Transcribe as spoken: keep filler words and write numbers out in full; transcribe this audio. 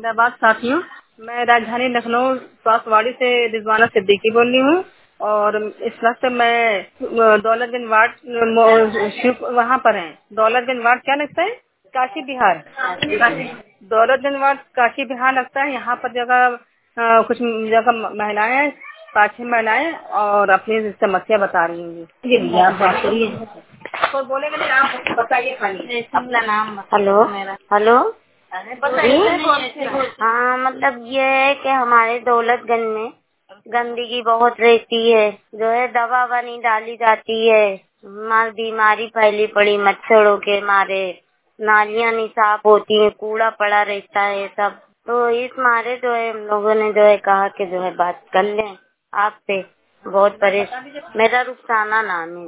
जिंदाबाद साथियों। मैं राजधानी लखनऊ स्वास्थ्यवाड़ी से रिजवाना सिद्दीकी बोल रही हूँ और इस वक्त मैं अ, दौलतगंज वार्ड वहाँ पर है। दौलतगंज वार्ड क्या लगता है? काशी बिहार। दौलतगंज वार्ड काशी बिहार लगता है। यहाँ पर जगह अ, कुछ जगह महिलाएं हैं, पाँच छह महिलाएं और अपनी समस्या बता रही होंगी। ये भैया आप बात करिए। तो बोलेंगे नहीं, आप बताइए खाली अपना नाम। हेलो हेलो जी। बताइए। हाँ, मतलब ये है कि हमारे दौलतगंज में गंदगी बहुत रहती है, जो है दवा वनी डाली जाती है। हमारी बीमारी फैली पड़ी मच्छरों के मारे, नालियाँ नहीं साफ होती है, कूड़ा पड़ा रहता है सब। तो इस मारे जो है हम लोगों ने जो है कहा कि जो है बात कर लें आपसे। बहुत परेशान। मेरा रुखसाना नाम है।